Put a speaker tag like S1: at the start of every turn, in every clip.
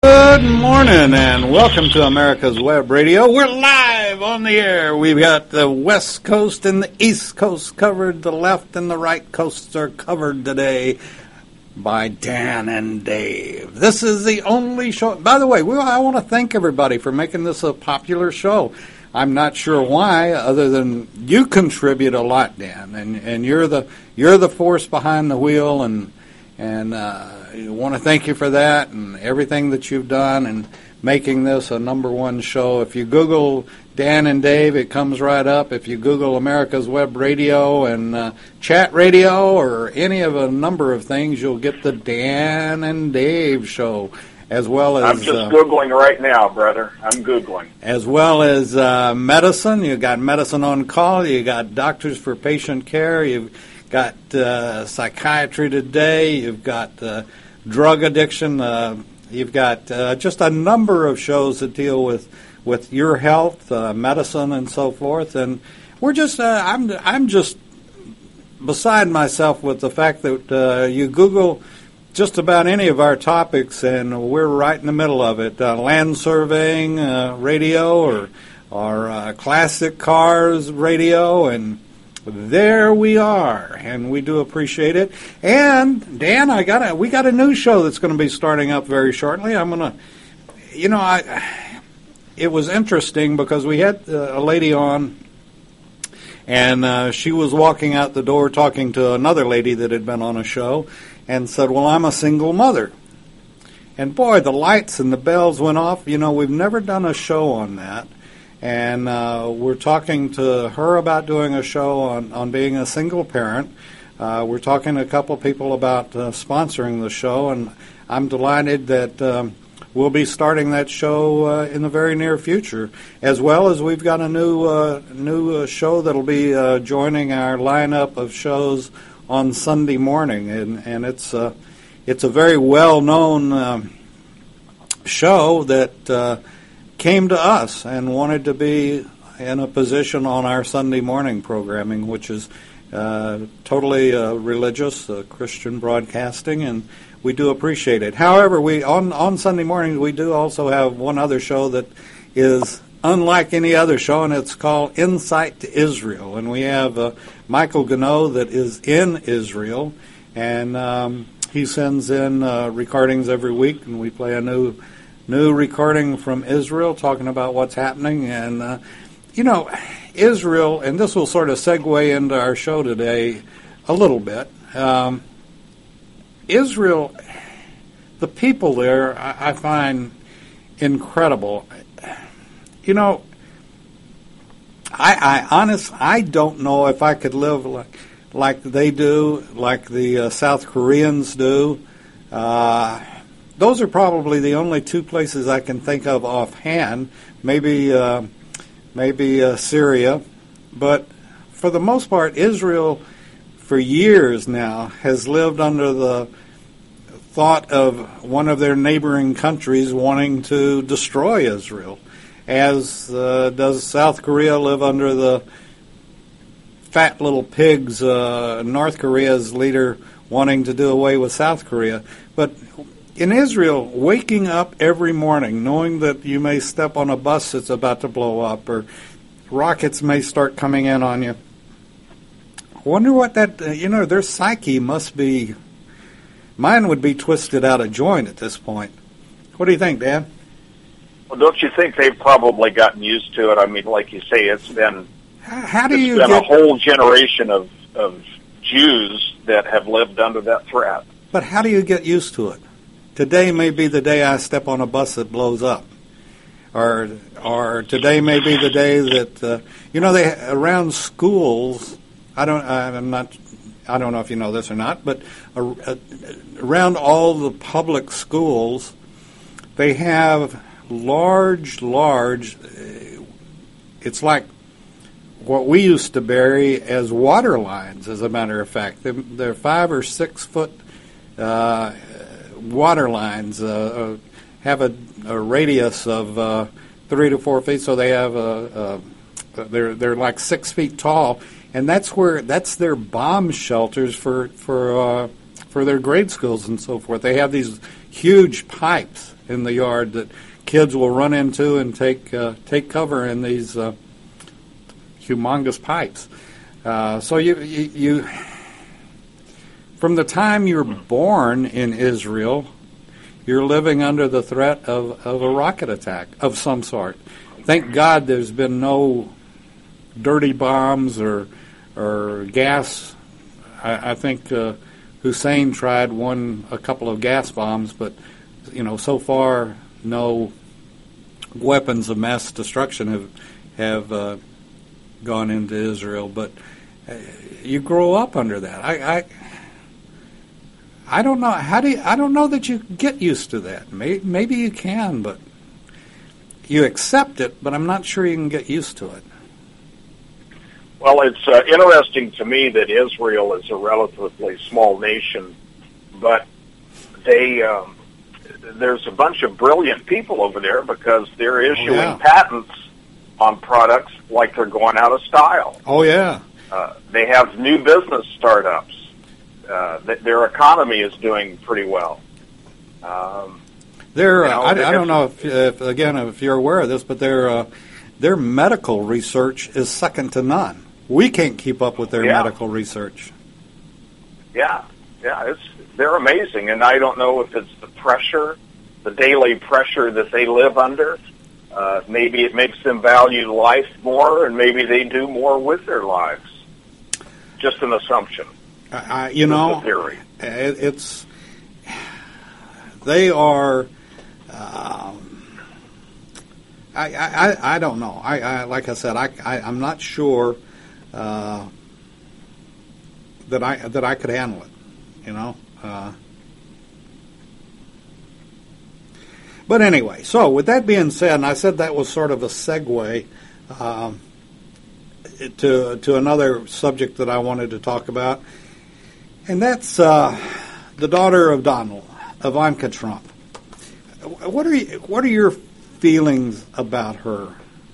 S1: Good morning and welcome to America's Web Radio. We're live on the air. We've got the West Coast and the East Coast covered. The left and the right coasts are covered today by Dan and Dave. This is the only show. By the way, I want to thank everybody for making this a popular show. I'm not sure why, other than you contribute a lot, Dan, and you're the force behind the wheel, and I want to thank you for that and everything that you've done and making this a number one show. If you Google Dan and Dave, it comes right up. If you Google America's Web Radio and Chat Radio or any of a number of things, you'll get the Dan and Dave show, as well as...
S2: I'm just Googling right now, brother. I'm Googling.
S1: As well as medicine. You got Medicine on Call. You got Doctors for Patient Care. You've got Psychiatry Today. You've got drug addiction. You've got just a number of shows that deal with your health, medicine, and so forth. And we're just I'm just beside myself with the fact that you Google just about any of our topics, and we're right in the middle of it. Land surveying radio or classic cars radio, and there we are, and we do appreciate it. And Dan, we got a new show that's going to be starting up very shortly. It was interesting because we had a lady on, and she was walking out the door talking to another lady that had been on a show, and said, "Well, I'm a single mother." And boy, the lights and the bells went off. We've never done a show on that. And we're talking to her about doing a show on being a single parent. We're talking to a couple of people about sponsoring the show, and I'm delighted that we'll be starting that show in the very near future. As well as we've got a new show that'll be joining our lineup of shows on Sunday morning, and it's a very well-known show that came to us and wanted to be in a position on our Sunday morning programming, which is totally religious, Christian broadcasting, and we do appreciate it. However, on Sunday mornings we do also have one other show that is unlike any other show, and it's called Insight to Israel. And we have Michael Gano that is in Israel, and he sends in recordings every week, and we play a new recording from Israel talking about what's happening. And, Israel, and this will sort of segue into our show today a little bit. Israel, the people there, I find incredible. I don't know if I could live like they do, like the South Koreans do. Those are probably the only two places I can think of offhand. Maybe Syria, but for the most part, Israel, for years now, has lived under the thought of one of their neighboring countries wanting to destroy Israel, as does South Korea live under the fat little pigs, North Korea's leader wanting to do away with South Korea. But in Israel, waking up every morning knowing that you may step on a bus that's about to blow up or rockets may start coming in on you. I wonder what that, their psyche must be. Mine would be twisted out of joint at this point. What do you think, Dan?
S2: Well, don't you think they've probably gotten used to it? I mean, like you say, it's been a whole generation of Jews that have lived under that threat.
S1: But how do you get used to it? Today may be the day I step on a bus that blows up, or today may be the day that they around schools. I don't know if you know this or not, but around all the public schools, they have large. It's like what we used to bury as water lines. As a matter of fact, they're 5 or 6 foot water lines have a radius of 3 to 4 feet, so they have they're like 6 feet tall, and that's their bomb shelters for their grade schools and so forth. They have these huge pipes, in the yard that kids will run into and take cover in these humongous pipes. So you from the time you're born in Israel, you're living under the threat of a rocket attack of some sort. Thank God there's been no dirty bombs or gas. I think Hussein tried a couple of gas bombs, but so far no weapons of mass destruction have gone into Israel. But you grow up under that. I don't know. I don't know that you get used to that. Maybe you can, but you accept it. But I'm not sure you can get used to it.
S2: Well, it's interesting to me that Israel is a relatively small nation, but there's a bunch of brilliant people over there because they're issuing patents on products like they're going out of style.
S1: Oh, yeah.
S2: They have new business startups. Their economy is doing pretty well.
S1: I don't know if you're aware of this, but their medical research is second to none. We can't keep up with their medical research.
S2: Yeah, they're amazing, and I don't know if it's the pressure, the daily pressure that they live under. Maybe it makes them value life more, and maybe they do more with their lives. Just an assumption.
S1: Theory. They are. I don't know. Like I said, I'm not sure that I could handle it. But anyway, so with that being said, and I said that was sort of a segue to another subject that I wanted to talk about, and that's the daughter of Donald, Ivanka Trump. What are your feelings about her?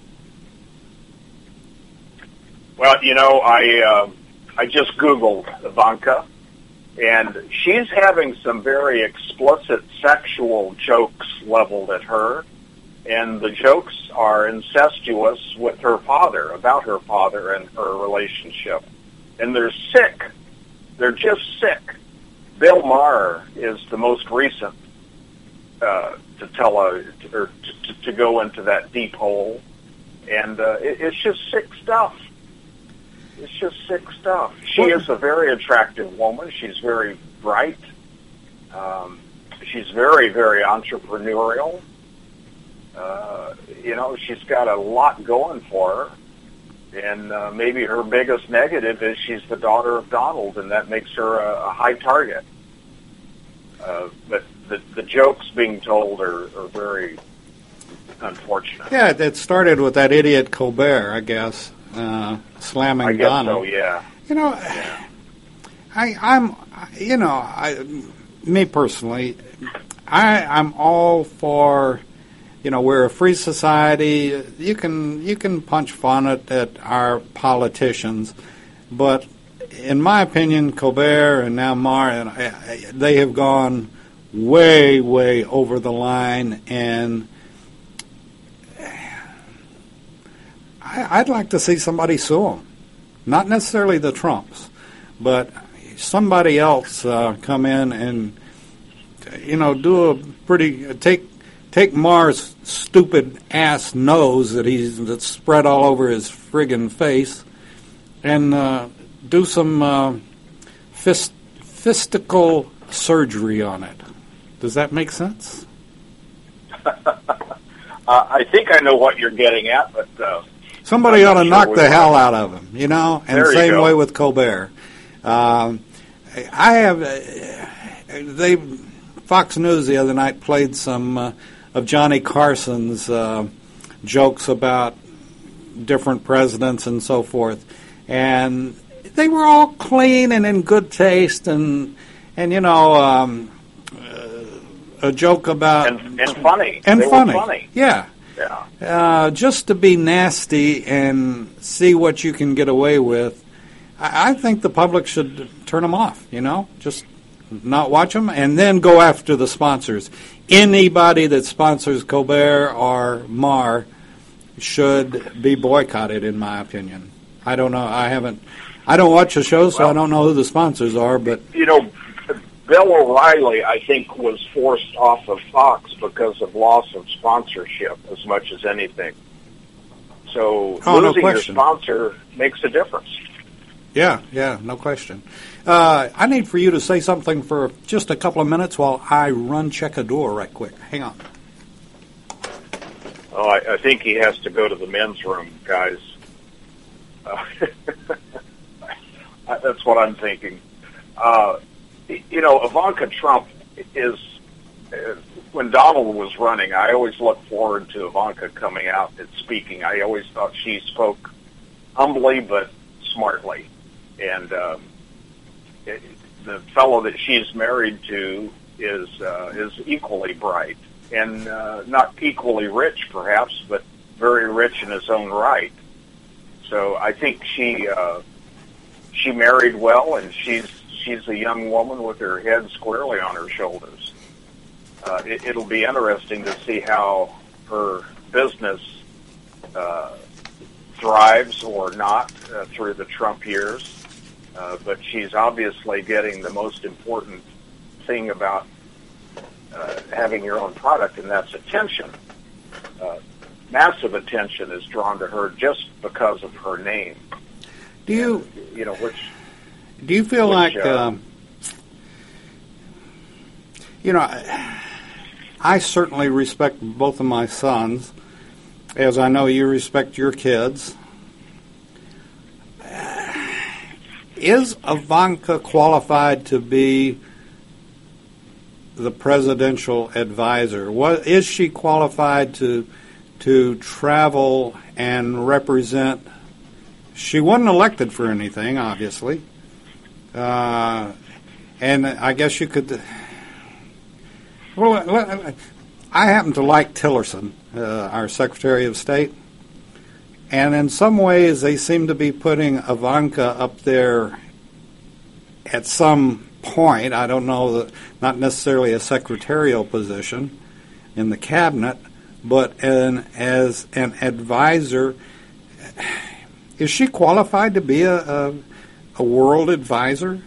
S2: Well, I just Googled Ivanka, and she's having some very explicit sexual jokes leveled at her, and the jokes are incestuous with her father, about her father and her relationship. And they're sick. They're just sick. Bill Maher is the most recent to go into that deep hole, and it's just sick stuff. It's just sick stuff. She is a very attractive woman. She's very bright. She's very, very entrepreneurial. She's got a lot going for her. And maybe her biggest negative is she's the daughter of Donald, and that makes her a high target. But the jokes being told are very unfortunate.
S1: Yeah, it started with that idiot Colbert, I guess, slamming
S2: I guess
S1: Donald.
S2: So, yeah.
S1: Me personally, I'm all for. We're a free society. You can punch fun at our politicians, but in my opinion, Colbert and now Maher, they have gone way, way over the line, and I'd like to see somebody sue them. Not necessarily the Trumps, but somebody else come in and do a pretty take Maher's stupid ass nose that's spread all over his friggin' face, and do some fistical surgery on it. Does that make sense?
S2: I think I know what you're getting at, but
S1: somebody ought to knock the hell out of him, And same way with Colbert. Fox News the other night played some of Johnny Carson's jokes about different presidents and so forth, and they were all clean and in good taste, and a joke about
S2: and funny
S1: and
S2: they
S1: funny.
S2: Were funny.
S1: Yeah. Just to be nasty and see what you can get away with. I think the public should turn them off. Just not watch them, and then go after the sponsors. anybody that sponsors Colbert or Maher should be boycotted, in my opinion. I don't know. I don't watch the show, so I don't know who the sponsors are. But
S2: Bill O'Reilly, I think, was forced off of Fox because of loss of sponsorship as much as anything. So losing your sponsor makes a difference.
S1: Yeah, no question. I need for you to say something for just a couple of minutes while I check a door right quick. Hang on.
S2: Oh, I think he has to go to the men's room, guys. That's what I'm thinking. Ivanka Trump is, when Donald was running, I always looked forward to Ivanka coming out and speaking. I always thought she spoke humbly but smartly. And the fellow that she's married to is equally bright and not equally rich, perhaps, but very rich in his own right. So I think she married well, and she's a young woman with her head squarely on her shoulders. It'll be interesting to see how her business thrives or not through the Trump years. But she's obviously getting the most important thing about having your own product, and that's attention. Massive attention is drawn to her just because of her name.
S1: Do you feel like I certainly respect both of my sons, as I know you respect your kids. Is Ivanka qualified to be the presidential advisor? Is she qualified to travel and represent? She wasn't elected for anything, obviously. And I guess you could... Well, I happen to like Tillerson, our Secretary of State. And in some ways, they seem to be putting Ivanka up there at some point. I don't know, not necessarily a secretarial position in the cabinet, but as an advisor. Is she qualified to be a world advisor?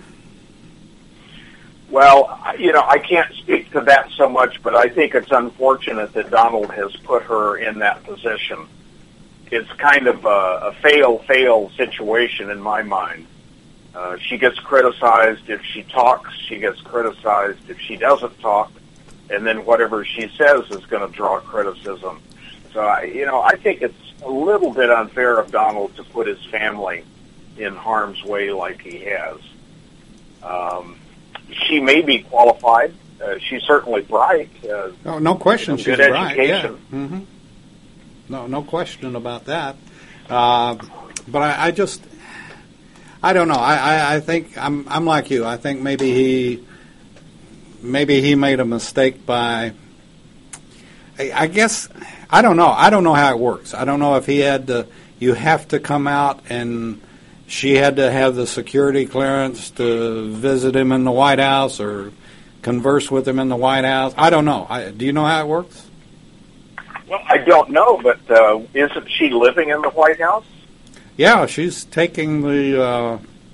S2: Well, I can't speak to that so much, but I think it's unfortunate that Donald has put her in that position. It's kind of a fail situation in my mind. She gets criticized if she talks. She gets criticized if she doesn't talk. And then whatever she says is going to draw criticism. So, I think it's a little bit unfair of Donald to put his family in harm's way like he has. She may be qualified. She's certainly bright.
S1: No question she's
S2: good
S1: bright.
S2: Education.
S1: Yeah. Mm-hmm. No question about that. But I don't know. I think I'm like you. I think maybe he made a mistake by. I guess I don't know. I don't know how it works. I don't know if he had to. You have to come out, and she had to have the security clearance to visit him in the White House or converse with him in the White House. I don't know. Do you know how it works?
S2: Well, I don't know, but isn't she living in the White House?
S1: Yeah, she's taking a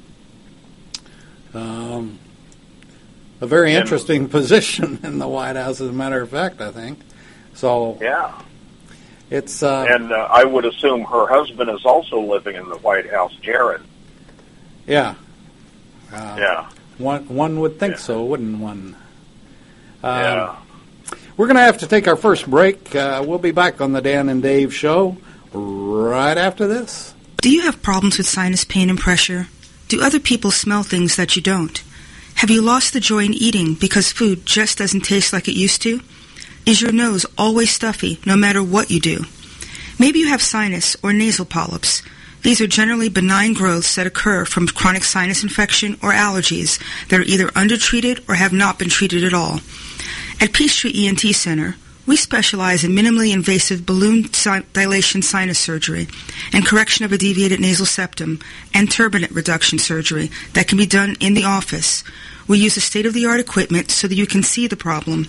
S1: very interesting position in the White House, as a matter of fact, I think. So
S2: yeah,
S1: it's
S2: and I would assume her husband is also living in the White House, Jared.
S1: Yeah.
S2: Yeah.
S1: One would think so, wouldn't one?
S2: Yeah.
S1: We're going to have to take our first break. We'll be back on the Dan and Dave Show right after this.
S3: Do you have problems with sinus pain and pressure? Do other people smell things that you don't? Have you lost the joy in eating because food just doesn't taste like it used to? Is your nose always stuffy no matter what you do? Maybe you have sinus or nasal polyps. These are generally benign growths that occur from chronic sinus infection or allergies that are either undertreated or have not been treated at all. At Peachtree ENT Center, we specialize in minimally invasive balloon dilation sinus surgery and correction of a deviated nasal septum and turbinate reduction surgery that can be done in the office. We use a state-of-the-art equipment so that you can see the problem.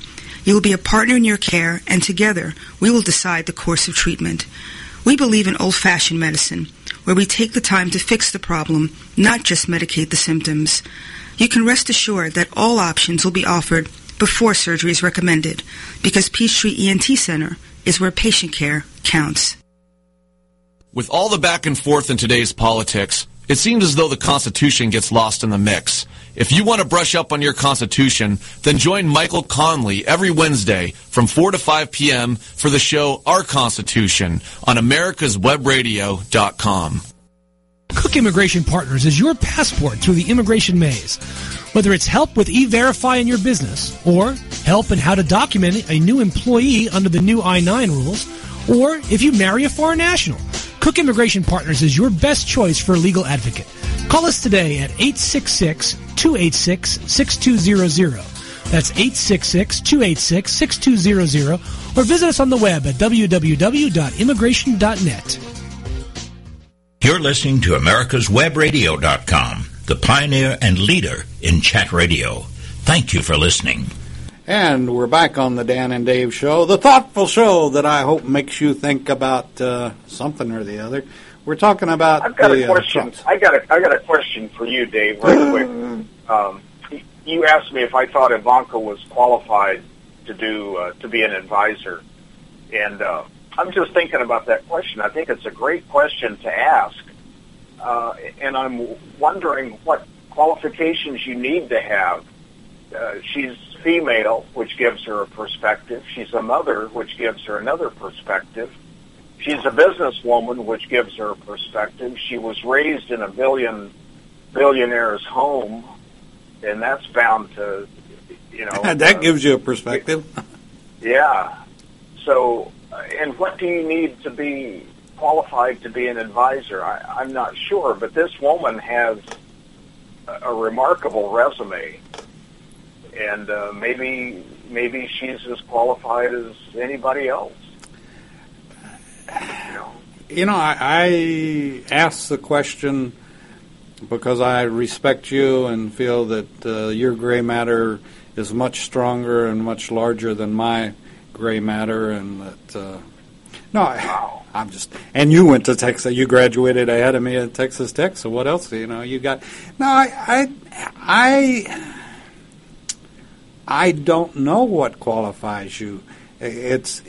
S3: You will be a partner in your care, and together we will decide the course of treatment. We believe in old-fashioned medicine, where we take the time to fix the problem, not just medicate the symptoms. You can rest assured that all options will be offered before surgery is recommended, because Peachtree ENT Center is where patient care counts.
S4: With all the back and forth in today's politics, it seems as though the Constitution gets lost in the mix. If you want to brush up on your Constitution, then join Michael Conley every Wednesday from 4 to 5 p.m. for the show Our Constitution on americaswebradio.com.
S5: Cook Immigration Partners is your passport through the immigration maze. Whether it's help with E-Verify in your business, or help in how to document a new employee under the new I-9 rules, or if you marry a foreign national, Cook Immigration Partners is your best choice for a legal advocate. Call us today at 866-286-6200. That's 866-286-6200, or visit us on the web at www.immigration.net.
S6: You're listening to americaswebradio.com, the pioneer and leader in chat radio. Thank you for listening.
S1: And we're back on the Dan and Dave Show, the thoughtful show that I hope makes you think about something or the other. We're talking about.
S2: I've got a question. I got a question for you, Dave, real quick. You asked me if I thought Ivanka was qualified to be an advisor, and I'm just thinking about that question. I think it's a great question to ask, and I'm wondering what qualifications you need to have. She's female, which gives her a perspective. She's a mother, which gives her another perspective. She's a businesswoman, which gives her a perspective. She was raised in a billionaire's home, and that's bound to,
S1: that gives you a perspective.
S2: Yeah. So, and what do you need to be qualified to be an advisor? I'm not sure, but this woman has a remarkable resume. And maybe she's as qualified as anybody else.
S1: I ask the question because I respect you and feel that your gray matter is much stronger and much larger than my gray matter, and that. I'm just. And you went to Texas. You graduated ahead of me at Texas Tech. So what else do you got? No, I don't know what qualifies you. It's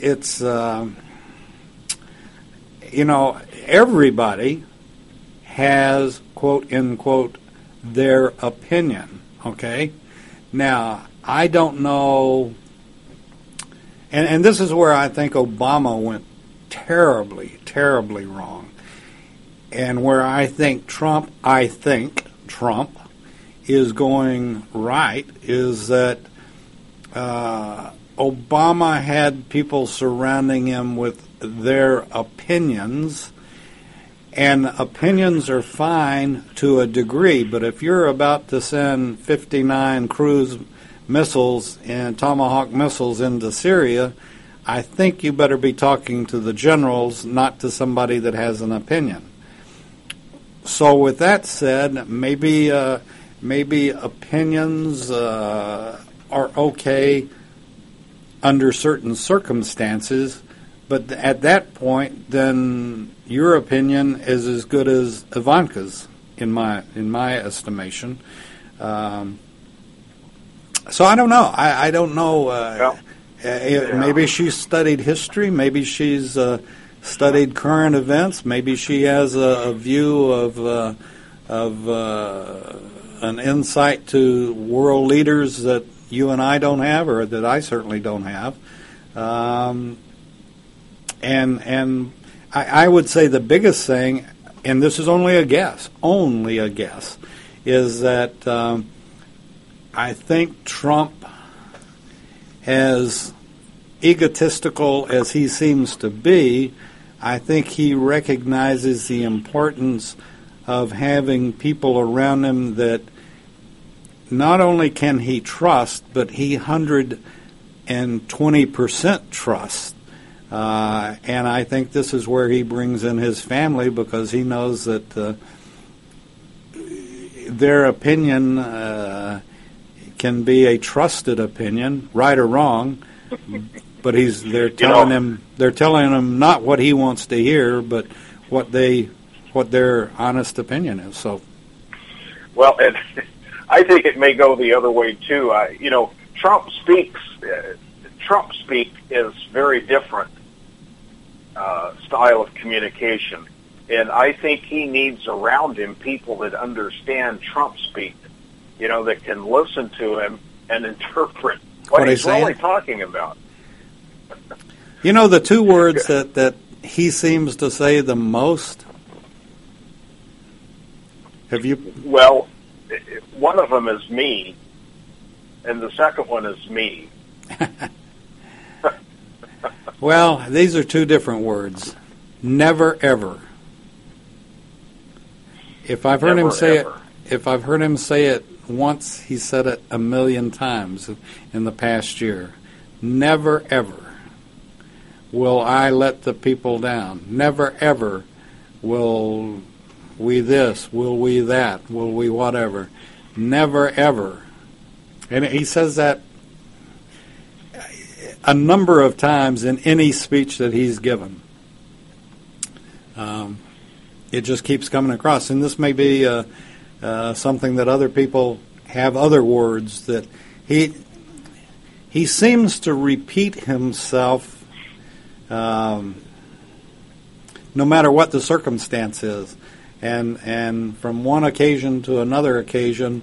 S1: everybody has, quote, end quote, their opinion, okay? Now, I don't know, and this is where I think Obama went terribly, terribly wrong, and where I think Trump is going right is that Obama had people surrounding him with their opinions, and opinions are fine to a degree, but if you're about to send 59 cruise missiles and Tomahawk missiles into Syria, I think you better be talking to the generals, not to somebody that has an opinion. So with that said, maybe opinions are okay under certain circumstances, but at that point, then your opinion is as good as Ivanka's, in my estimation. So I don't know. I don't know. Maybe she's studied history. Maybe she's studied current events. Maybe she has a view of an insight to world leaders that you and I don't have, or that I certainly don't have. And I would say the biggest thing, and this is only a guess, is that I think Trump, as egotistical as he seems to be, I think he recognizes the importance of having people around him that not only can he trust, but he 120% trusts. And I think this is where he brings in his family, because he knows that their opinion can be a trusted opinion, right or wrong, But they're telling him not what he wants to hear, but what their honest opinion is. So,
S2: well, and I think it may go the other way too. Trump speak is very different style of communication, and I think he needs around him people that understand Trump speak. That can listen to him and interpret what he's really talking about.
S1: The two words that he seems to say the most. Have you?
S2: Well, one of them is me, and the second one is me.
S1: Well, these are two different words. Never ever. If I've heard him say it once, he said it 1,000,000 times in the past year. Never ever will I let the people down. Never ever will we this, will we that, will we whatever. Never ever. And he says that a number of times in any speech that he's given. It just keeps coming across. And this may be something that other people have other words that he seems to repeat himself no matter what the circumstance is. And from one occasion to another occasion,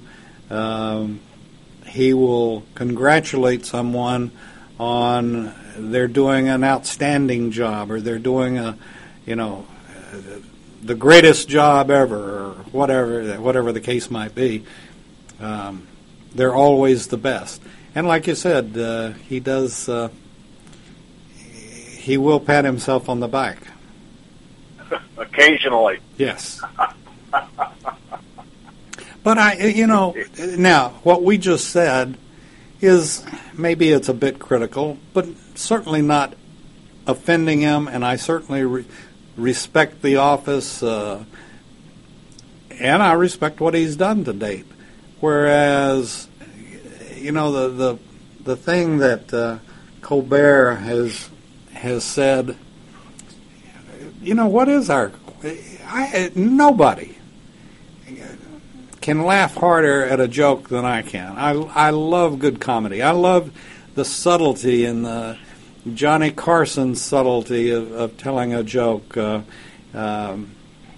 S1: he will congratulate someone on they're doing an outstanding job, or they're doing the greatest job ever, or whatever the case might be. They're always the best. And like you said, he does. He will pat himself on the back.
S2: Occasionally.
S1: Yes. But now what we just said is maybe it's a bit critical, but certainly not offending him, and I certainly respect the office, and I respect what he's done to date. Whereas, the thing that Colbert has said, what is nobody can laugh harder at a joke than I can. I love good comedy. I love the subtlety and the Johnny Carson subtlety of telling a joke, and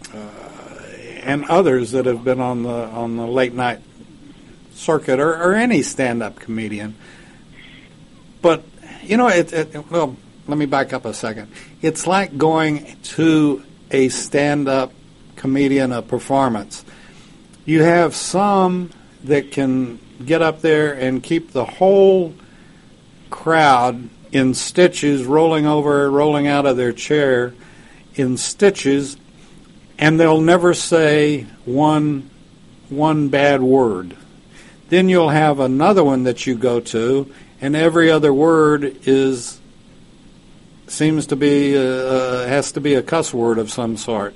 S1: others that have been on the late night circuit, or any stand-up comedian. But well, let me back up a second. It's like going to a stand-up comedian, a performance. You have some that can get up there and keep the whole crowd in stitches, rolling out of their chair in stitches, and they'll never say one bad word. Then you'll have another one that you go to, and every other word has to be a cuss word of some sort.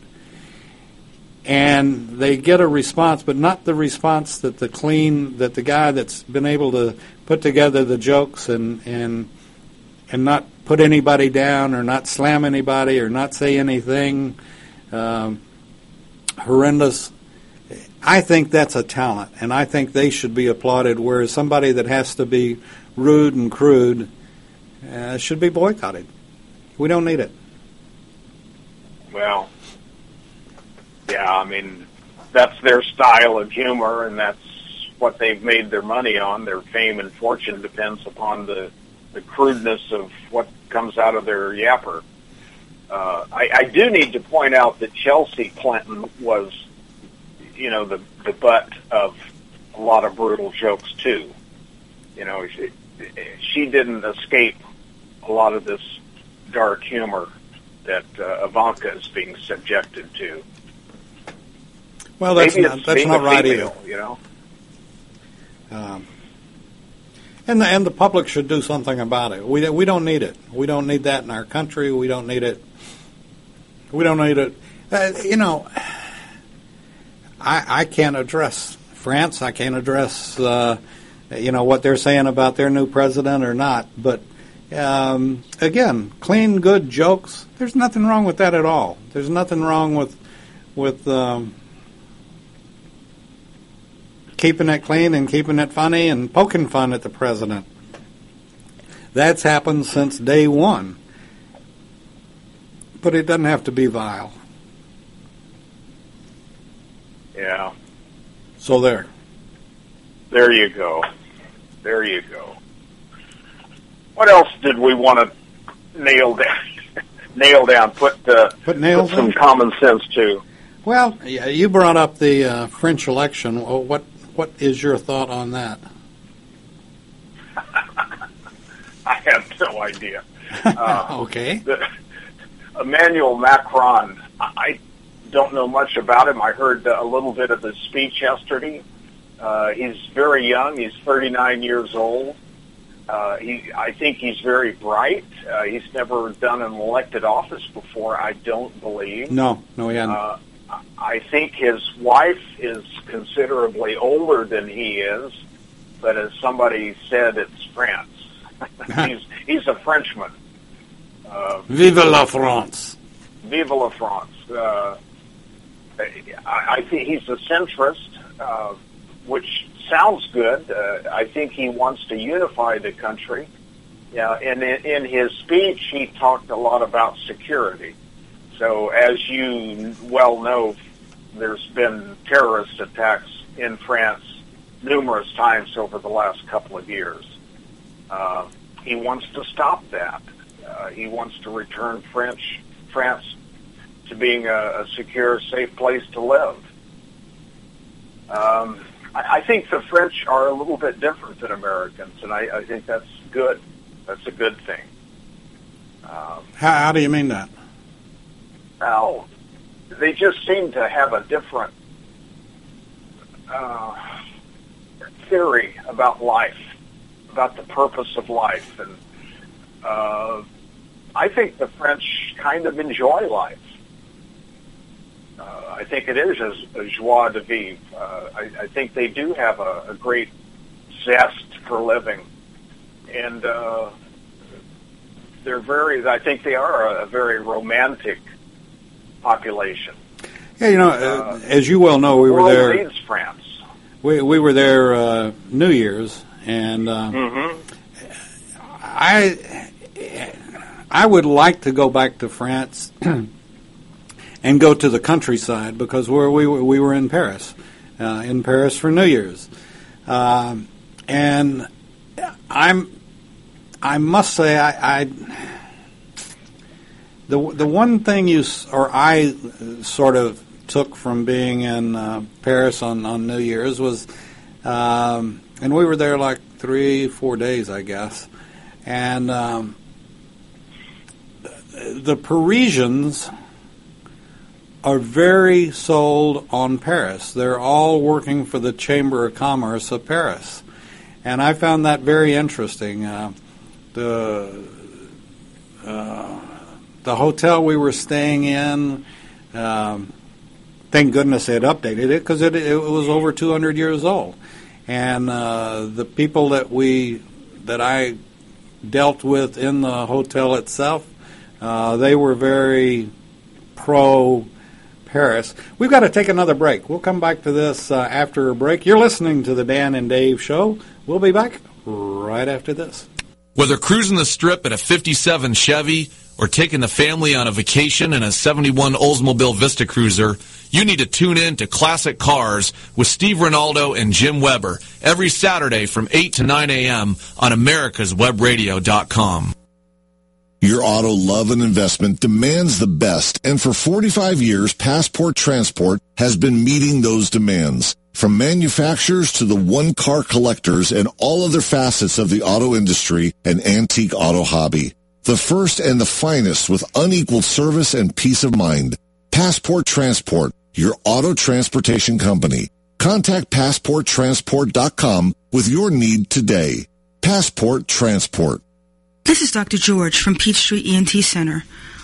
S1: And they get a response, but not the response that the guy that's been able to put together the jokes and not put anybody down, or not slam anybody, or not say anything horrendous. I think that's a talent, and I think they should be applauded, whereas somebody that has to be rude and crude should be boycotted. We don't need it.
S2: Well, yeah, that's their style of humor, and that's what they've made their money on. Their fame and fortune depends upon the crudeness of what comes out of their yapper. I do need to point out that Chelsea Clinton was, the butt of a lot of brutal jokes too. She didn't escape a lot of this dark humor that Ivanka is being subjected to.
S1: Well, that's not right
S2: female,
S1: either. And the public should do something about it. We don't need it. We don't need that in our country. We don't need it. We don't need it. I can't address France. I can't address what they're saying about their new president or not. But Again, clean, good jokes. There's nothing wrong with that at all. There's nothing wrong with keeping it clean and keeping it funny and poking fun at the president. That's happened since day one. But it doesn't have to be vile.
S2: Yeah.
S1: So there.
S2: There you go. There you go. What else did we want to nail down? Put some common sense to.
S1: Well, yeah, you brought up the French election. What is your thought on that?
S2: I have no idea.
S1: Okay.
S2: Emmanuel Macron, I don't know much about him. I heard a little bit of his speech yesterday. He's very young. He's 39 years old. I think he's very bright. He's never done an elected office before, I don't believe.
S1: No, he hasn't.
S2: I think his wife is considerably older than he is, but as somebody said, it's France. He's a Frenchman.
S1: Vive la France.
S2: Vive la France. I think he's a centrist, which sounds good. I think he wants to unify the country. Yeah, and in his speech, he talked a lot about security. So, as you well know, there's been terrorist attacks in France numerous times over the last couple of years. He wants to stop that. He wants to return France to being a secure, safe place to live. I think the French are a little bit different than Americans, and I think that's good. That's a good thing.
S1: How do you mean that?
S2: Well, they just seem to have a different theory about life, about the purpose of life, and I think the French kind of enjoy life. I think it is a joie de vivre. I think they do have a great zest for living, and I think they are a very romantic population.
S1: Yeah, as you well know, we were there.
S2: The world needs France.
S1: We were there New Year's, and I would like to go back to France and go to the countryside, because we were in Paris for New Year's, and I must say the one thing I sort of took from being in Paris on New Year's was, and we were there like 3-4 days, I guess, and the Parisians are very sold on Paris. They're all working for the Chamber of Commerce of Paris, and I found that very interesting. The hotel we were staying in, thank goodness they had updated it, because it was over 200 years old, and the people that I dealt with in the hotel itself, they were very pro Paris. We've got to take another break. We'll come back to this after a break. You're listening to the Dan and Dave Show. We'll be back right after this.
S4: Whether cruising the Strip in a 57 Chevy or taking the family on a vacation in a 71 Oldsmobile Vista Cruiser, you need to tune in to Classic Cars with Steve Ronaldo and Jim Weber every Saturday from 8 to 9 a.m. on americaswebradio.com.
S7: Your auto love and investment demands the best, and for 45 years, Passport Transport has been meeting those demands. From manufacturers to the one-car collectors and all other facets of the auto industry and antique auto hobby. The first and the finest with unequaled service and peace of mind. Passport Transport, your auto transportation company. Contact PassportTransport.com with your need today. Passport Transport.
S3: This is Dr. George from Peachtree ENT Center.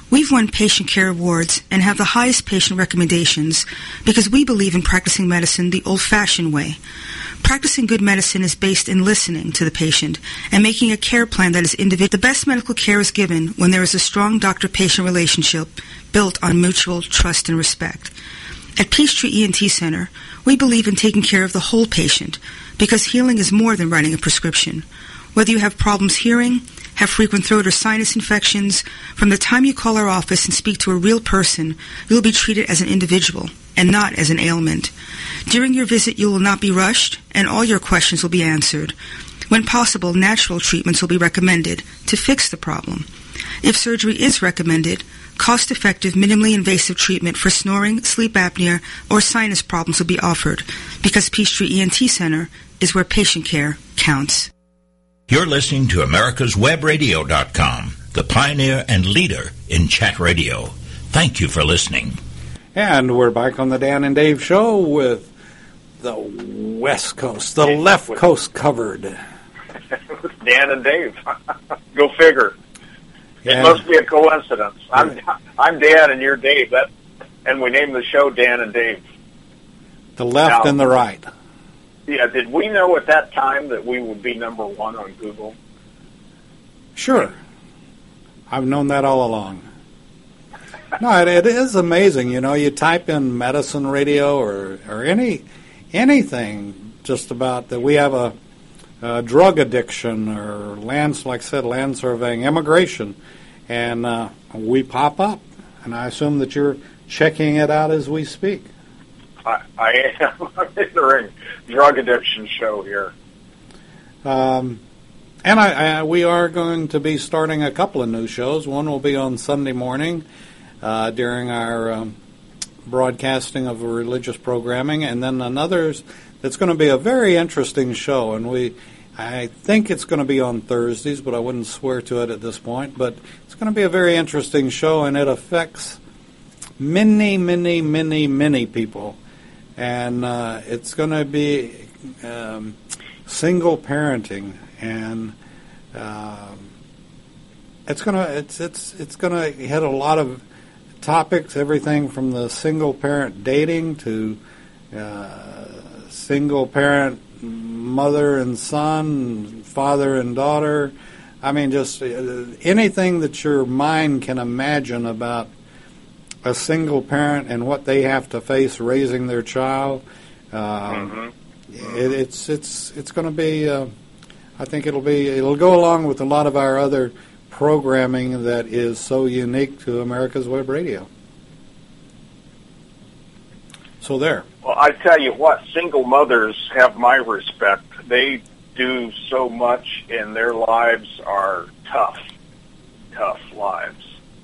S3: We've won patient care awards and have the highest patient recommendations because we believe in practicing medicine the old-fashioned way. Practicing good medicine is based in listening to the patient and making a care plan that is individual. The best medical care is given when there is a strong doctor-patient relationship built on mutual trust and respect. At Peachtree ENT Center, we believe in taking care of the whole patient because healing is more than writing a prescription. Whether you have problems hearing, have frequent throat or sinus infections, from the time you call our office and speak to a real person, you'll be treated as an individual and not as an ailment. During your visit, you will not be rushed, and all your questions will be answered. When possible, natural treatments will be recommended to fix the problem. If surgery is recommended, cost-effective, minimally invasive treatment for snoring, sleep apnea, or sinus problems will be offered because Peachtree ENT Center is where patient care counts.
S6: You're listening to AmericasWebRadio.com, the pioneer and leader in chat radio. Thank you for listening.
S1: And we're back on the Dan and Dave Show with the West Coast, the left coast covered.
S2: Dan and Dave. Go figure.
S1: Yeah.
S2: It must be a coincidence. I'm Dan and you're Dave. And we named the show Dan and Dave.
S1: The left and the right.
S2: Yeah, did we know at that time that we would be number one on Google?
S1: Sure. I've known that all along. No, it is amazing. You know, you type in medicine radio or anything just about that we have a drug addiction or land, like I said, land surveying, immigration, and we pop up. And I assume that you're checking it out as we speak.
S2: I am. I'm entering drug addiction show here.
S1: And we are going to be starting a couple of new shows. One will be on Sunday morning during our broadcasting of religious programming, and then another that's going to be a very interesting show. And I think it's going to be on Thursdays, but I wouldn't swear to it at this point. But it's going to be a very interesting show, and it affects many, many, many, many people. And it's going to be single parenting, and it's going to hit a lot of topics, everything from the single parent dating to single parent mother and son, father and daughter. I mean, just anything that your mind can imagine about a single parent and what they have to face raising their child. It's going to be. I think it'll go along with a lot of our other programming that is so unique to America's Web Radio. So there.
S2: Well, I tell you what, single mothers have my respect. They do so much, and their lives are tough lives.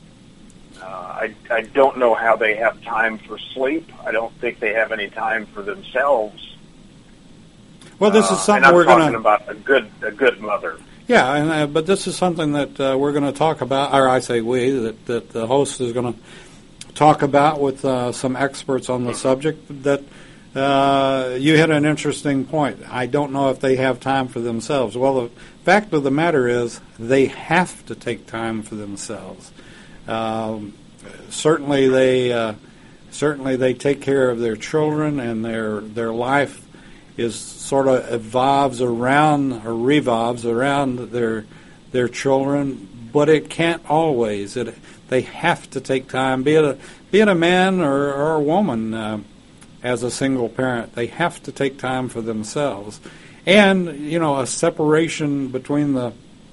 S2: I don't know how they have time for sleep. I don't think they have any time for themselves.
S1: Well, this is something we're going to
S2: about a good mother.
S1: Yeah, but this is something that we're going to talk about, or I say we, that the host is going to talk about with some experts on the subject. That you hit an interesting point. I don't know if they have time for themselves. Well, the fact of the matter is they have to take time for themselves. Certainly they take care of their children, and their life is sort of revolves around their children, but it can't always. They have to take time, be it a man or a woman as a single parent. They have to take time for themselves, and a separation between the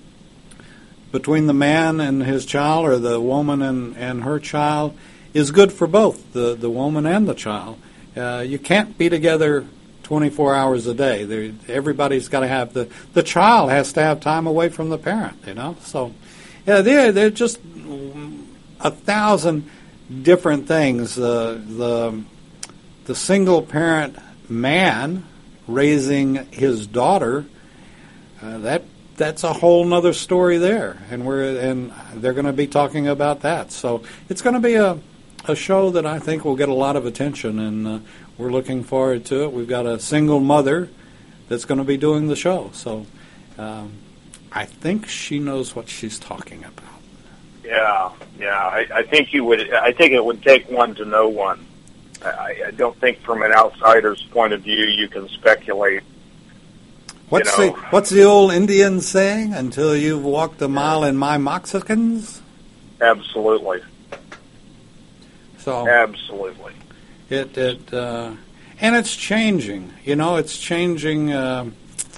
S1: man and his child, or the woman and her child, is good for both the woman and the child. You can't be together 24 hours a day. Everybody's got to have the child has to have time away from the parent. So yeah, they're just 1,000 different things. The single parent man raising his daughter, that's a whole nother story there, and they're going to be talking about that. So it's going to be a show that I think will get a lot of attention, and we're looking forward to it. We've got a single mother that's going to be doing the show, so I think she knows what she's talking about.
S2: Yeah. I think you would. I think it would take one to know one. I don't think, from an outsider's point of view, you can speculate.
S1: What's the old Indian saying? Until you've walked a mile in my moccasins.
S2: Absolutely.
S1: So
S2: absolutely.
S1: And it's changing. It's changing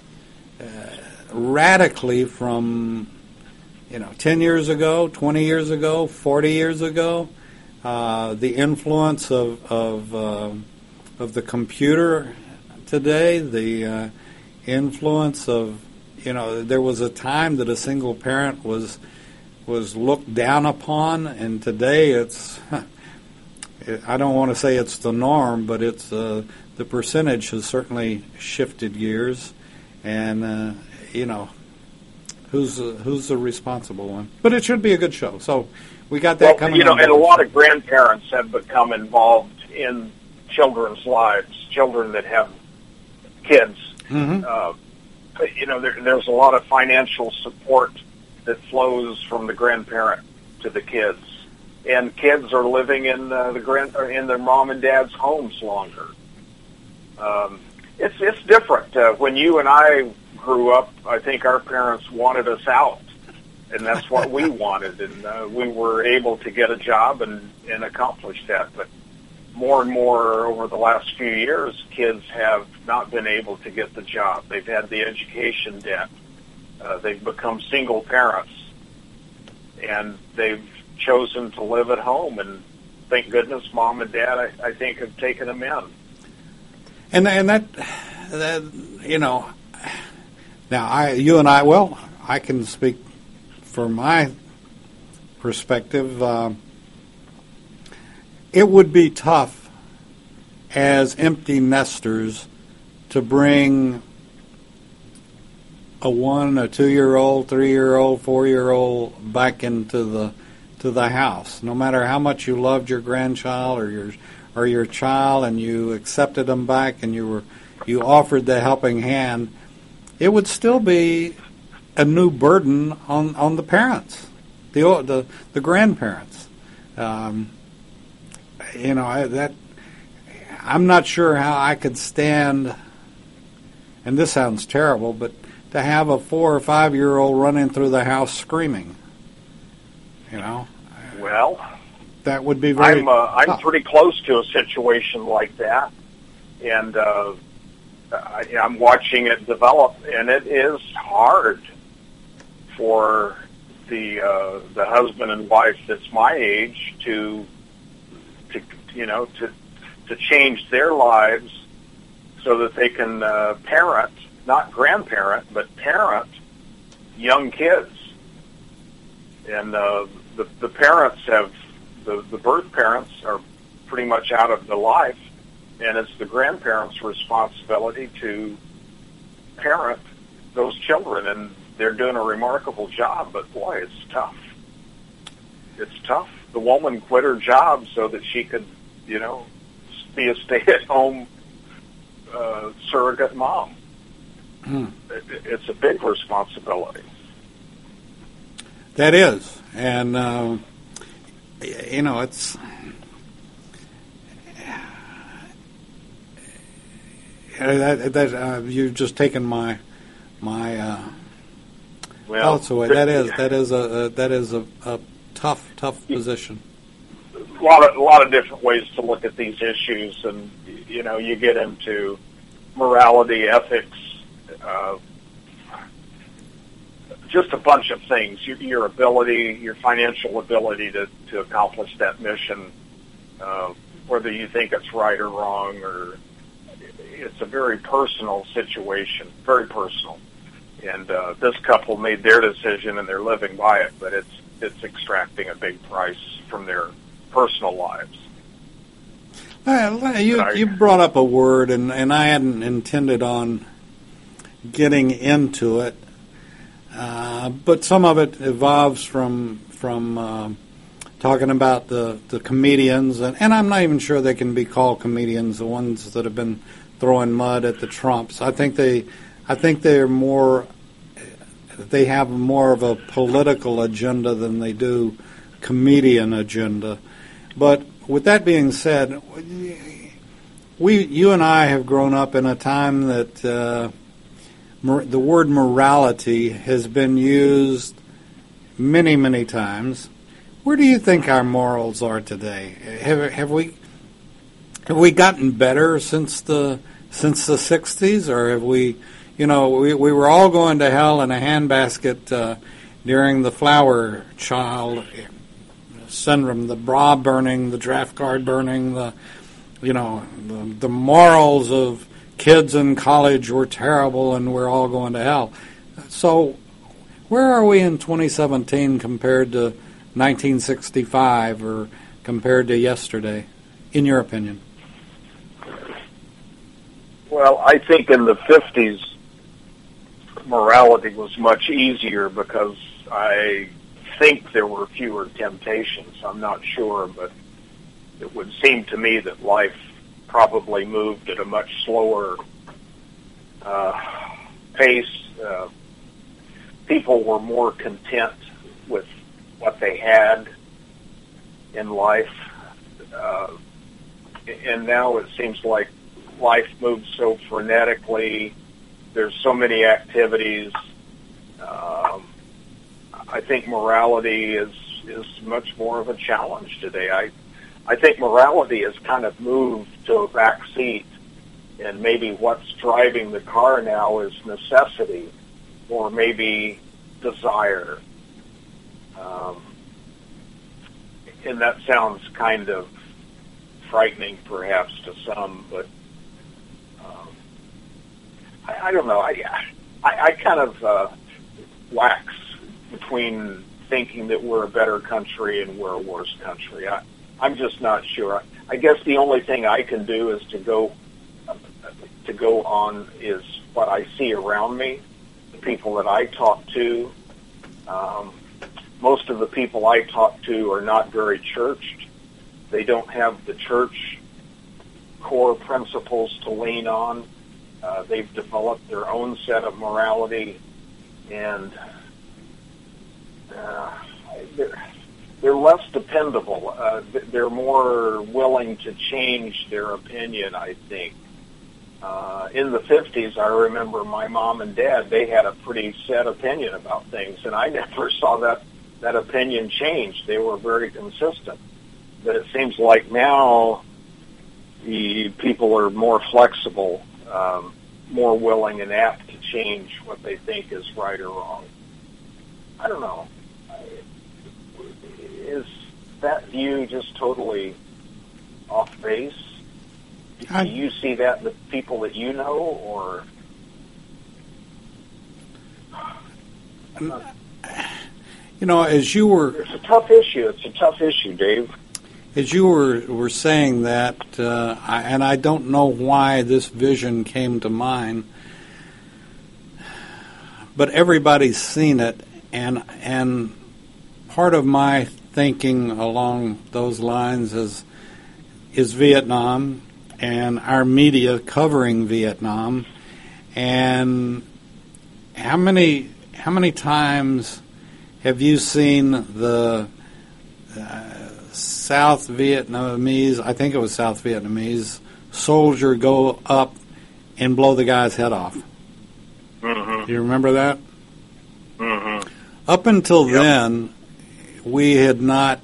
S1: radically from 10 years ago, 20 years ago, 40 years ago. The influence of the computer today, the influence of there was a time that a single parent was looked down upon, and today it's I don't want to say it's the norm, but it's the percentage has certainly shifted gears, and who's the responsible one? But it should be a good show. So we got that coming.
S2: And a lot of grandparents have become involved in children's lives, children that have kids.
S1: Mm-hmm.
S2: There's a lot of financial support that flows from the grandparent to the kids, and kids are living in in their mom and dad's homes longer. It's different. When you and I grew up, I think our parents wanted us out, and that's what we wanted, and we were able to get a job and accomplish that. But more and more over the last few years, kids have not been able to get the job. They've had the education debt. They've become single parents, and they've chosen to live at home. And thank goodness, mom and dad, I think, have taken them in.
S1: And that now you and I, I can speak for my perspective. It would be tough as empty nesters to bring a 1, a 2-year-old, 3-year-old, 4-year-old back into the house. No matter how much you loved your grandchild or your child, and you accepted them back, and you offered the helping hand, it would still be a new burden on the parents, the grandparents. I'm not sure how I could stand, and this sounds terrible, but to have a 4 or 5-year-old running through the house screaming.
S2: Well,
S1: that would be very.
S2: I'm pretty close to a situation like that, and I'm watching it develop, and it is hard for the husband and wife that's my age to change their lives so that they can parent, not grandparent, but parent young kids. And the parents the birth parents are pretty much out of the life, and it's the grandparents' responsibility to parent those children, and they're doing a remarkable job, but boy, it's tough. It's tough. The woman quit her job so that she could, be a stay-at-home surrogate mom. It's a big responsibility.
S1: That is, and it's you've just taken my thoughts away. That is a tough position.
S2: A lot of different ways to look at these issues, and you get into morality, ethics, just a bunch of things. Your ability, your financial ability to accomplish that mission, whether you think it's right or wrong, or it's a very personal situation, very personal. And this couple made their decision, and they're living by it, but it's extracting a big price from their personal lives.
S1: You brought up a word, and I hadn't intended on getting into it, but some of it evolves from talking about the comedians, and I'm not even sure they can be called comedians, the ones that have been throwing mud at the Trumps. I think they're more. They have more of a political agenda than they do comedian agenda. But with that being said, you and I have grown up in a time that the word morality has been used many, many times. Where do you think our morals are today? Have we gotten better since the 60s, or have we? We were all going to hell in a handbasket during the flower child syndrome, the bra burning, the draft card burning, the morals of kids in college were terrible, and we're all going to hell. So, where are we in 2017 compared to 1965 or compared to yesterday, in your opinion?
S2: Well, I think in the 50s, morality was much easier because I think there were fewer temptations. I'm not sure, but it would seem to me that life probably moved at a much slower pace. People were more content with what they had in life. And now it seems like life moves so frenetically. There's so many activities. I think morality is much more of a challenge today. I think morality has kind of moved to a back seat, and maybe what's driving the car now is necessity or maybe desire. And that sounds kind of frightening perhaps to some, but I don't know. I kind of wax between thinking that we're a better country and we're a worse country. I'm just not sure. I guess the only thing I can do is to go on is what I see around me, the people that I talk to. Most of the people I talk to are not very churched. They don't have the church core principles to lean on. They've developed their own set of morality, and they're less dependable. They're more willing to change their opinion, I think. In the 50s, I remember my mom and dad, they had a pretty set opinion about things, and I never saw that opinion change. They were very consistent. But it seems like now the people are more flexible, more willing and apt to change what they think is right or wrong. I don't know. Is that view just totally off base? Do you see that in the people that you know, or?
S1: As you were...
S2: It's a tough issue. It's a tough issue, Dave.
S1: As you were saying that, and I don't know why this vision came to mind, but everybody's seen it, and part of my thinking along those lines is Vietnam and our media covering Vietnam, and how many times have you seen the South Vietnamese, I think it was South Vietnamese, soldier go up and blow the guy's head off?
S2: Mm-hmm.
S1: Do you remember that?
S2: Mm-hmm.
S1: Up until then, we'd had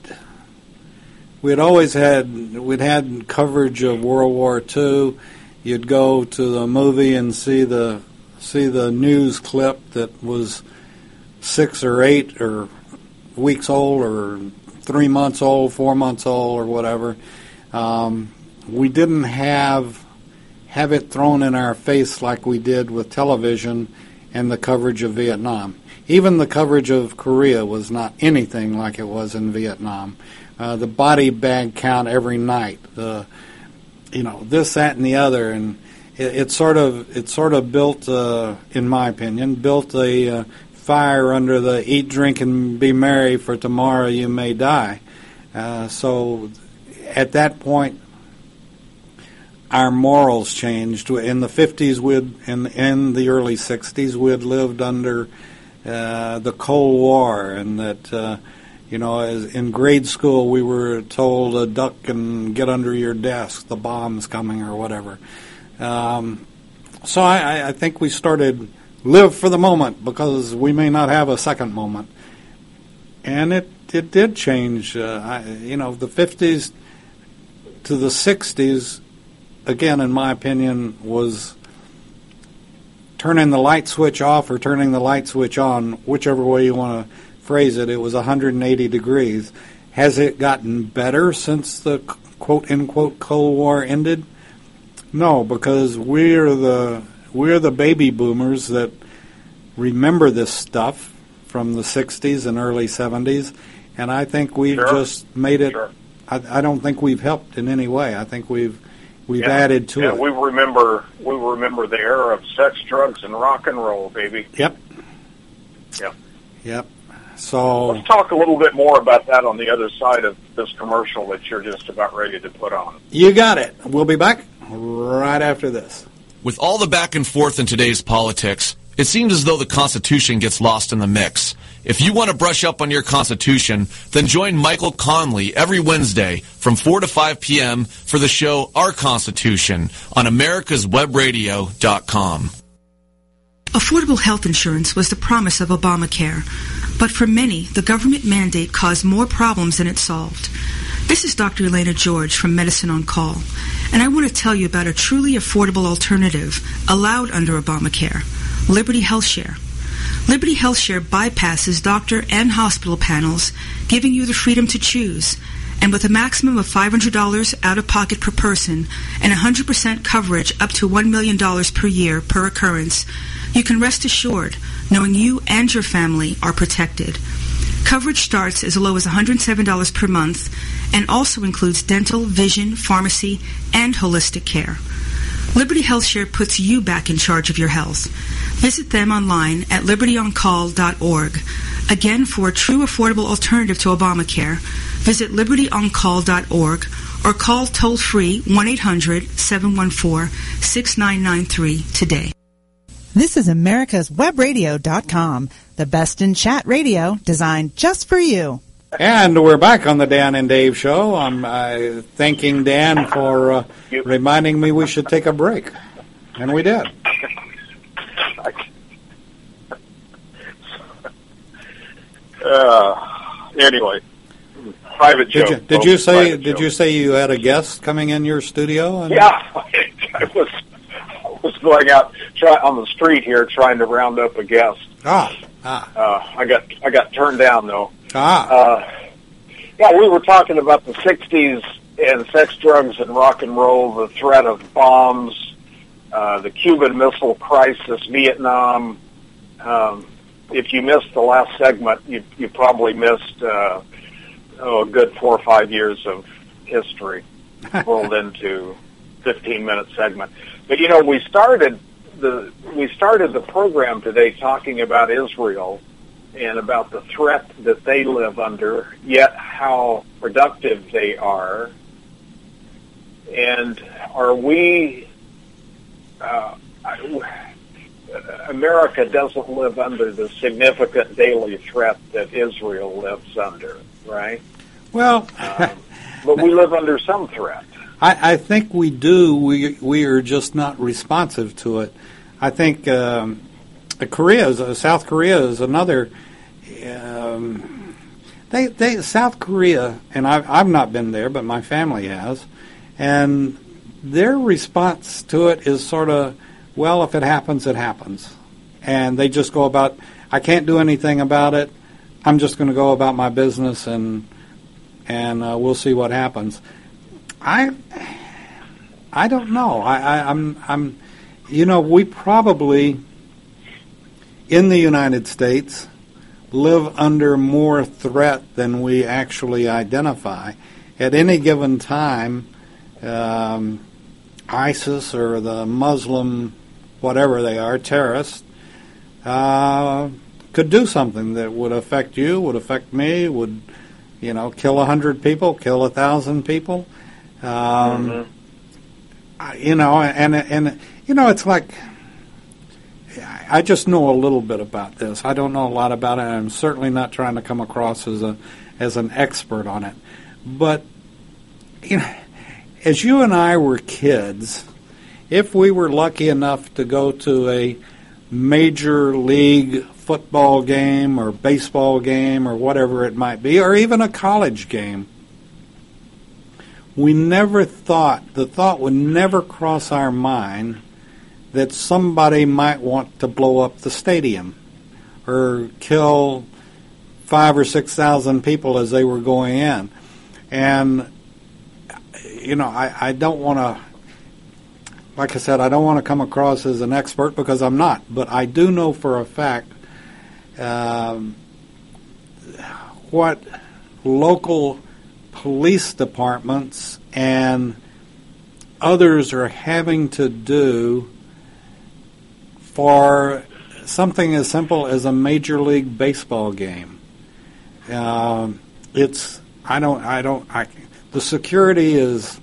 S1: coverage of World War II. You'd go to the movie and see the news clip that was 6 or 8 or weeks old or 3 months old, 4 months old, or whatever. We didn't have it thrown in our face like we did with television and the coverage of Vietnam. Even the coverage of Korea was not anything like it was in Vietnam. The body bag count every night, this, that, and the other, and it sort of built, in my opinion, built a fire under the eat, drink, and be merry, for tomorrow you may die. So at that point, our morals changed. In the 50s, in the early 60s, we had lived under the Cold War, and that As in grade school, we were told duck and get under your desk, the bomb's coming or whatever. So I think we started live for the moment because we may not have a second moment. And it did change. The 50s to the 60s, again, in my opinion, was turning the light switch off or turning the light switch on, whichever way you want to phrase it. It was 180 degrees. Has it gotten better since the quote-unquote Cold War ended? No, because we're the baby boomers that remember this stuff from the 60s and early 70s, and I think we've just made it. Sure. I don't think we've helped in any way. I think we've added to it.
S2: We remember the era of sex, drugs, and rock and roll, baby.
S1: Yep. So
S2: let's talk a little bit more about that on the other side of this commercial that you're just about ready to put on.
S1: You got it. We'll be back right after this.
S4: With all the back and forth in today's politics, it seems as though the Constitution gets lost in the mix. If you want to brush up on your Constitution, then join Michael Conley every Wednesday from 4 to 5 p.m. for the show Our Constitution on americaswebradio.com.
S3: Affordable health insurance was the promise of Obamacare, but for many, the government mandate caused more problems than it solved. This is Dr. Elena George from Medicine on Call, and I want to tell you about a truly affordable alternative allowed under Obamacare, Liberty HealthShare. Liberty HealthShare bypasses doctor and hospital panels, giving you the freedom to choose. And with a maximum of $500 out-of-pocket per person and 100% coverage up to $1 million per year per occurrence, you can rest assured knowing you and your family are protected. Coverage starts as low as $107 per month and also includes dental, vision, pharmacy, and holistic care. Liberty HealthShare puts you back in charge of your health. Visit them online at libertyoncall.org. Again, for a true affordable alternative to Obamacare, visit libertyoncall.org or call toll-free 1-800-714-6993 today.
S8: This is americaswebradio.com, the best in chat radio designed just for you.
S1: And we're back on the Dan and Dave Show. I'm thanking Dan for reminding me we should take a break. And we did.
S2: Anyway, private joke.
S1: Did you say you had a guest coming in your studio?
S2: Yeah, I was going out on the street here trying to round up a guest. I got turned down though. We were talking about the 60s and sex, drugs, and rock and roll, the threat of bombs, the Cuban Missile Crisis, Vietnam. If you missed the last segment, you probably missed a good 4 or 5 years of history rolled into 15-minute segment. But we started the program today talking about Israel and about the threat that they live under, yet how productive they are. And are we... America doesn't live under the significant daily threat that Israel lives under, right?
S1: Well...
S2: but we live under some threat.
S1: I think we do. We are just not responsive to it. I think South Korea is another. South Korea, and I've not been there, but my family has, and their response to it is sort of, well, if it happens, it happens, and they just go about. I can't do anything about it. I'm just going to go about my business, and we'll see what happens. I don't know. I'm we probably in the United States live under more threat than we actually identify. At any given time, ISIS or the Muslim, whatever they are, terrorists, could do something that would affect you, would affect me, would, kill 100 people, kill 1,000 people. It's like I just know a little bit about this. I don't know a lot about it. I'm certainly not trying to come across as as an expert on it. But, as you and I were kids, if we were lucky enough to go to a major league football game or baseball game or whatever it might be, or even a college game, we never thought, the thought would never cross our mind that somebody might want to blow up the stadium or kill 5,000 or 6,000 people as they were going in. And, I don't want to, like I said, I don't want to come across as an expert because I'm not, but I do know for a fact what local police departments and others are having to do for something as simple as a Major League Baseball game. The security is,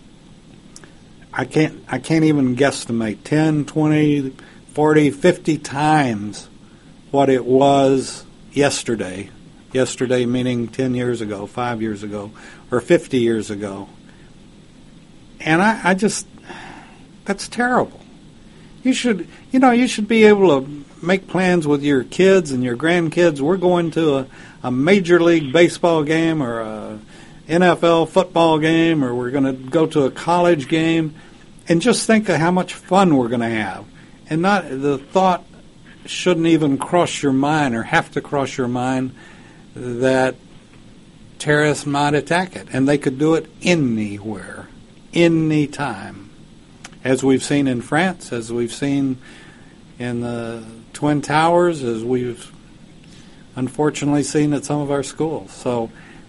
S1: I can't even guesstimate, 10, 20, 40, 50 times what it was yesterday. Yesterday meaning 10 years ago, 5 years ago, or 50 years ago. And I just, that's terrible. You should be able to make plans with your kids and your grandkids. We're going to a Major League Baseball game or a NFL football game, or we're going to go to a college game, and just think of how much fun we're going to have. And not the thought shouldn't even cross your mind or have to cross your mind that terrorists might attack it. And they could do it anywhere, anytime. As we've seen in France, as we've seen in the Twin Towers, as we've unfortunately seen at some of our schools. So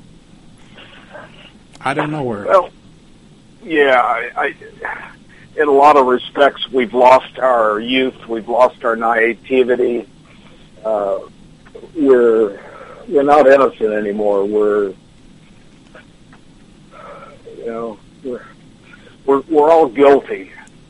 S1: I don't know where.
S2: Well, yeah, I in a lot of respects, we've lost our youth, we've lost our naivety. We're not innocent anymore. We're all guilty.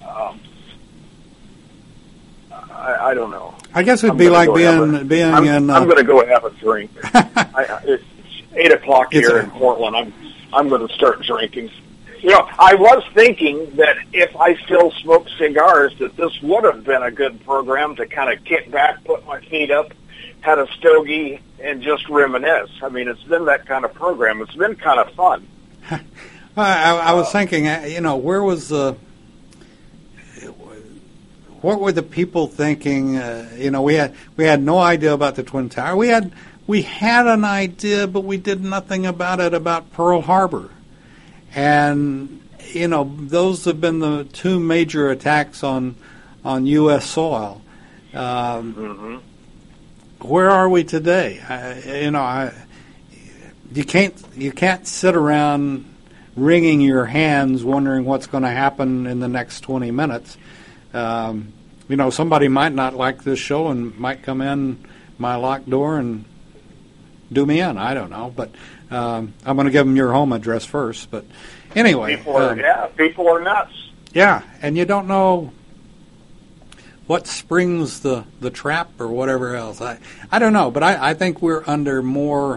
S2: I don't know.
S1: I guess it'd be like being in.
S2: I'm going to go have a drink. It's 8:00 here in Portland. I'm going to start drinking. I was thinking that if I still smoke cigars, that this would have been a good program to kind of kick back, put my feet up, had a stogie, and just reminisce. I mean, it's been that kind of program. It's been kind of fun.
S1: I was thinking, where was the... What were the people thinking? We had no idea about the Twin Tower. We had an idea, but we did nothing about it about Pearl Harbor. And those have been the two major attacks on U.S. soil. Where are we today? You can't sit around wringing your hands wondering what's going to happen in the next 20 minutes. Somebody might not like this show and might come in my locked door and do me in. I don't know, but I'm going to give them your home address first. But anyway,
S2: people are nuts.
S1: Yeah, and you don't know what springs the trap or whatever else. I don't know, but I think we're under more.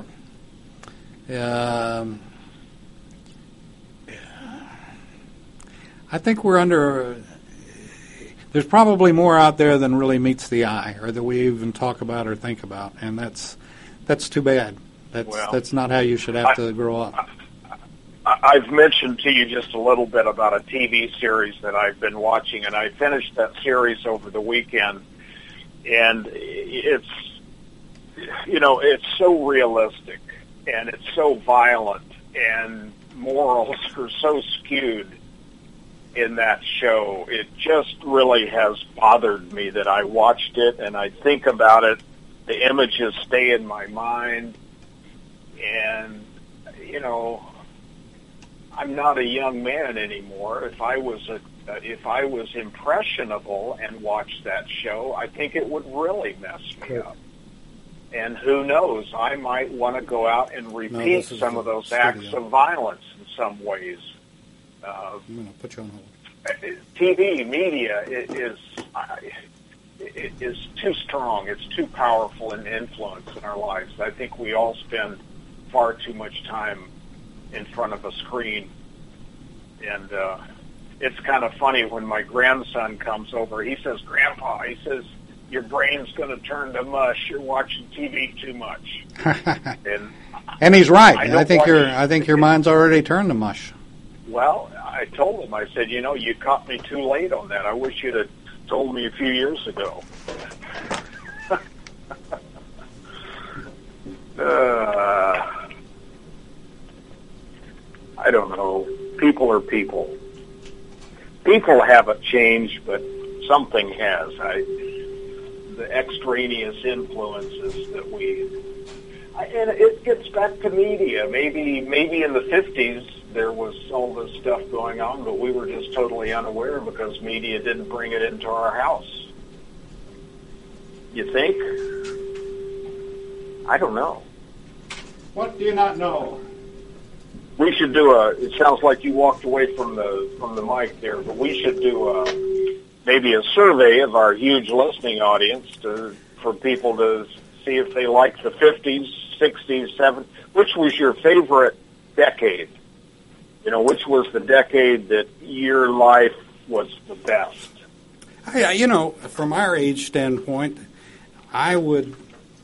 S1: I think we're under. There's probably more out there than really meets the eye, or that we even talk about or think about, and that's too bad. That's not how you should have to grow up.
S2: I've mentioned to you just a little bit about a TV series that I've been watching, and I finished that series over the weekend, and it's so realistic, and it's so violent, and morals are so skewed in that show. It just really has bothered me that I watched it and I think about it. The images stay in my mind, and I'm not a young man anymore. If I was impressionable and watched that show, I think it would really mess me up. And who knows? I might want to go out and repeat some of those acts of violence in some ways.
S1: I'm going to put you on hold.
S2: TV media is too strong. It's too powerful in influence in our lives. I think we all spend far too much time in front of a screen. And it's kind of funny when my grandson comes over. He says, "Grandpa," he says, "your brain's going to turn to mush. You're watching TV too much."
S1: And he's right. I think your mind's already turned to mush.
S2: Well, I told him, I said, you caught me too late on that. I wish you'd have told me a few years ago. I don't know. People are people. People haven't changed, but something has. The extraneous influences that and it gets back to media. Maybe in the 50s there was all this stuff going on, but we were just totally unaware because media didn't bring it into our house. You think? I don't know.
S1: What do you not know?
S2: We should do it sounds like you walked away from the mic there, but we should do maybe a survey of our huge listening audience for people to see if they like the 50s, 60s, 70s. Which was your favorite decade? Which was the decade that your life was the best?
S1: From our age standpoint, I would,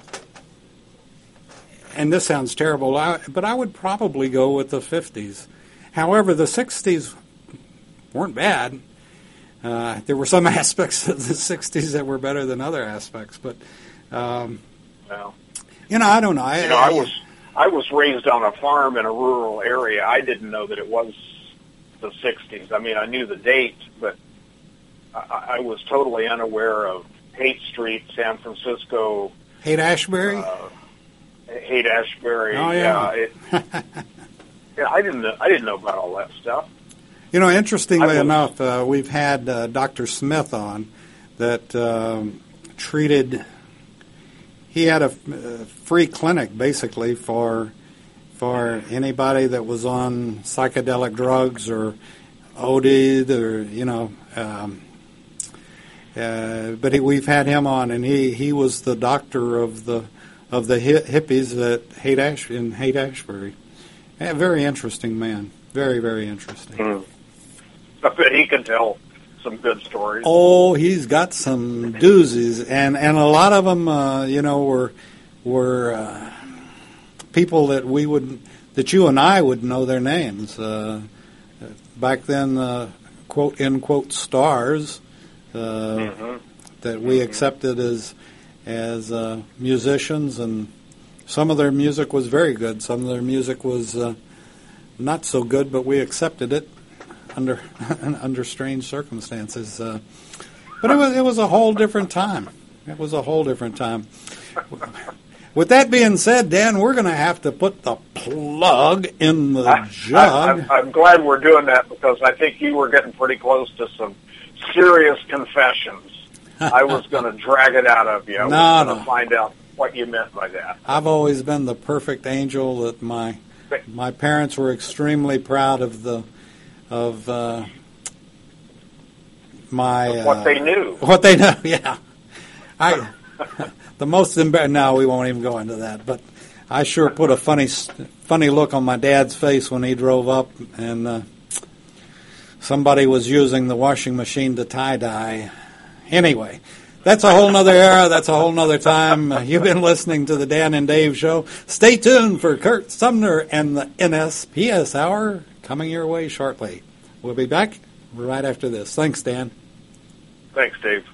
S1: and this sounds terrible, but I would probably go with the 50s. However, the 60s weren't bad. There were some aspects of the 60s that were better than other aspects, but I don't know.
S2: I was raised on a farm in a rural area. I didn't know that it was the 60s. I mean, I knew the date, but I was totally unaware of Haight Street, San Francisco.
S1: Haight-Ashbury?
S2: Haight-Ashbury.
S1: Oh, yeah.
S2: I didn't know about all that stuff.
S1: Interestingly enough, we've had Dr. Smith on that treated. He had a free clinic basically for anybody that was on psychedelic drugs or OD'd or but we've had him on, and he was the doctor of the hippies at Haight-Ashbury. A very interesting man. Very, very interesting.
S2: Mm. I bet he can tell some good stories.
S1: Oh, he's got some doozies, and a lot of them, were people that you and I would know their names. Back then, quote unquote stars that we accepted as musicians, and some of their music was very good. Some of their music was not so good, but we accepted it under strange circumstances. But it was a whole different time. It was a whole different time. With that being said, Dan, we're going to have to put the plug in the jug.
S2: I'm glad we're doing that because I think you were getting pretty close to some serious confessions. I was going to drag it out of you. I was going to find out what you meant by that.
S1: I've always been the perfect angel. That my parents were extremely proud of
S2: what they knew.
S1: What they know, yeah. The most embarrassing. No, we won't even go into that. But I sure put a funny look on my dad's face when he drove up, and somebody was using the washing machine to tie-dye. Anyway, that's a whole nother era. That's a whole nother time. You've been listening to the Dan and Dave Show. Stay tuned for Kurt Sumner and the NSPS Hour coming your way shortly. We'll be back right after this. Thanks, Dan.
S2: Thanks, Dave.